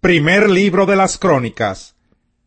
Primer libro de las Crónicas.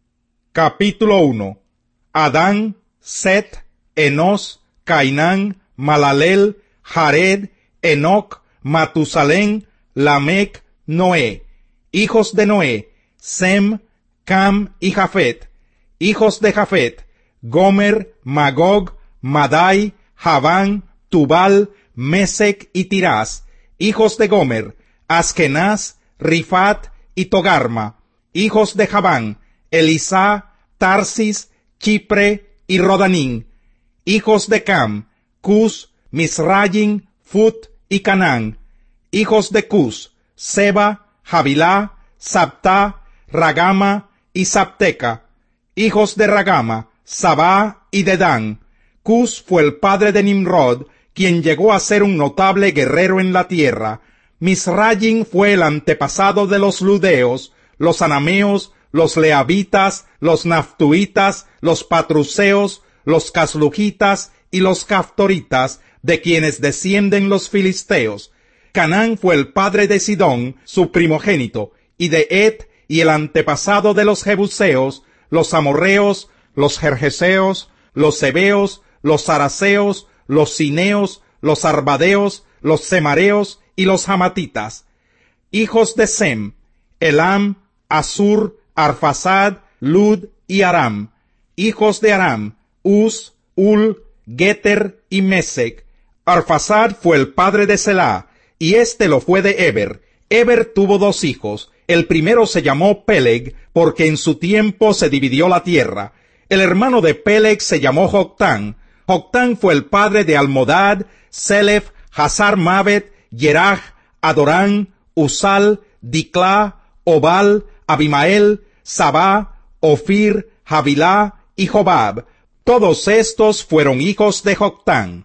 Capítulo 1. Adán, Set, Enos, Cainán, Malaleel, Jared, Enoc, Matusalén, Lamec, Noé. Hijos de Noé: Sem, Cam y Jafet. Hijos de Jafet: Gomer, Magog, Madai, Javán, Tubal, Mesec y Tirás. Hijos de Gomer: Askenaz, Rifat y Togarma. Hijos de Javán: Elisá, Tarsis, Chipre y Rodanín. Hijos de Cam: Cus, Misrayim, Fut y Canaán. Hijos de Cus: Seba, Javilá, Sabtá, Ragama y Sabteca. Hijos de Ragama: Sabá y Dedán. Cus fue el padre de Nimrod, quien llegó a ser un notable guerrero en la tierra. Misrayim fue el antepasado de los ludeos, los anameos, los leabitas, los naftuitas, los patruseos, los caslujitas y los caftoritas, de quienes descienden los filisteos. Canaán fue el padre de Sidón, su primogénito, y de Et, y el antepasado de los jebuseos, los amorreos, los gergeseos, los heveos, los saraceos, los cineos, los arbadeos, los semareos y los hamatitas. Hijos de Sem: Elam, Asur, Arfasad, Lud y Aram. Hijos de Aram: Uz, Ul, Geter y Mesec. Arfasad fue el padre de Selá, y éste lo fue de Eber. Eber tuvo dos hijos. El primero se llamó Peleg, porque en su tiempo se dividió la tierra. El hermano de Peleg se llamó Joctán. Joctán fue el padre de Almodad, Selef, Hazar Mavet, Yeraj, Adorán, Usal, Diclá, Obal, Abimael, Sabá, Ofir, Javilá y Jobab. Todos estos fueron hijos de Joctán.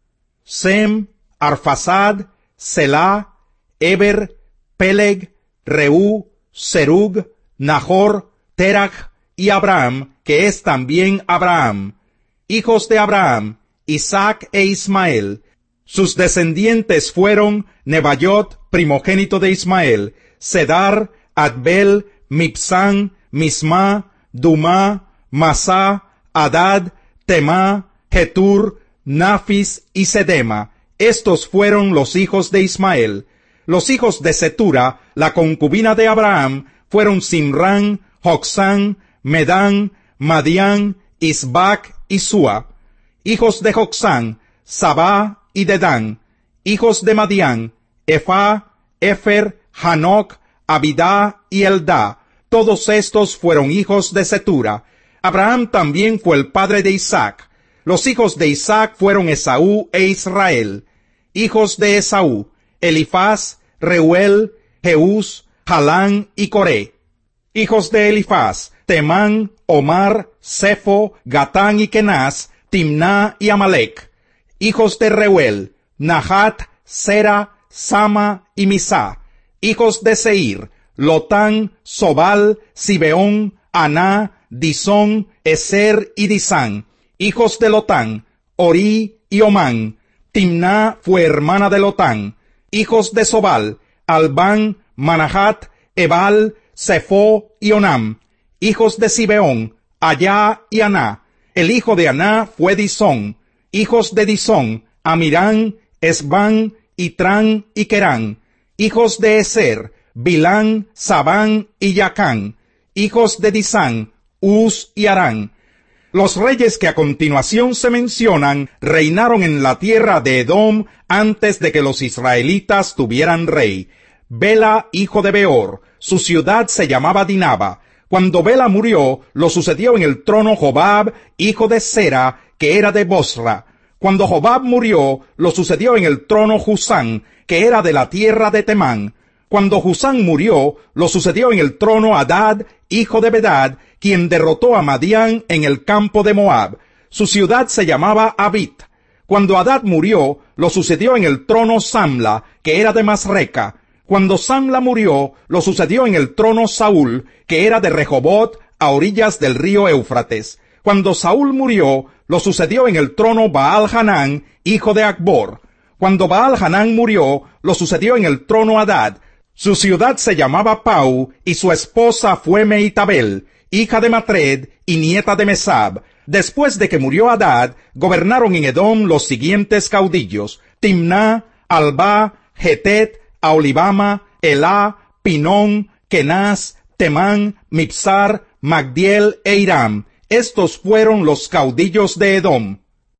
Sem, Arfasad, Selá, Eber, Peleg, Reú, Serug, Nahor, Terach y Abraham, que es también Abraham. Hijos de Abraham: Isaac e Ismael. Sus descendientes fueron Nebaiot, primogénito de Ismael, Cedar, Adbel, Mibsán, Misma, Dumá, Masá, Adad, Temá, Getur, Nafis y Sedema. Estos fueron los hijos de Ismael. Los hijos de Setura, la concubina de Abraham, fueron Simrán, Jocsán, Medán, Madián, Isbac y Sua. Hijos de Jocsán: Sabá y Dedán. Hijos de Madián: Efá, Efer, Hanoc, Abidá y Eldá. Todos estos fueron hijos de Setura. Abraham también fue el padre de Isaac. Los hijos de Isaac fueron Esaú e Israel. Hijos de Esaú: Elifaz, Reuel, Jeús, Jalán y Coré. Hijos de Elifaz: Temán, Omar, Sefo, Gatán y Kenaz, Timná y Amalec. Hijos de Reuel: Nahat, Sera, Sama y Misá. Hijos de Seir: Lotán, Sobal, Sibeón, Aná, Disón, Eser y Disán. Hijos de Lotán: Orí y Omán. Timná fue hermana de Lotán. Hijos de Sobal: Albán, Manahat, Ebal, Sefo y Onam. Hijos de Sibeón: Allá y Aná. El hijo de Aná fue Disón. Hijos de Disón: Amirán, Esbán, Itrán y Querán. Hijos de Eser: Bilán, Sabán y Yacán. Hijos de Disán: Uz y Arán. Los reyes que a continuación se mencionan reinaron en la tierra de Edom antes de que los israelitas tuvieran rey. Bela, hijo de Beor, su ciudad se llamaba Dinaba. Cuando Bela murió, lo sucedió en el trono Jobab, hijo de Sera, que era de Bosra. Cuando Jobab murió, lo sucedió en el trono Husán, que era de la tierra de Temán. Cuando Husán murió, lo sucedió en el trono Hadad, hijo de Bedad, quien derrotó a Madián en el campo de Moab. Su ciudad se llamaba Abit. Cuando Hadad murió, lo sucedió en el trono Samla, que era de Masreca. Cuando Samla murió, lo sucedió en el trono Saúl, que era de Rehobot, a orillas del río Éufrates. Cuando Saúl murió, lo sucedió en el trono Baal-Hanán, hijo de Acbor. Cuando Baal-Hanán murió, lo sucedió en el trono Hadad. Su ciudad se llamaba Pau, y su esposa fue Mehitabel, hija de Matred y nieta de Mesab. Después de que murió Hadad, gobernaron en Edom los siguientes caudillos: Timná, Alba, Getet, Aholibama, Elá, Pinón, Kenaz, Temán, Mibsar, Magdiel e Hiram. Estos fueron los caudillos de Edom.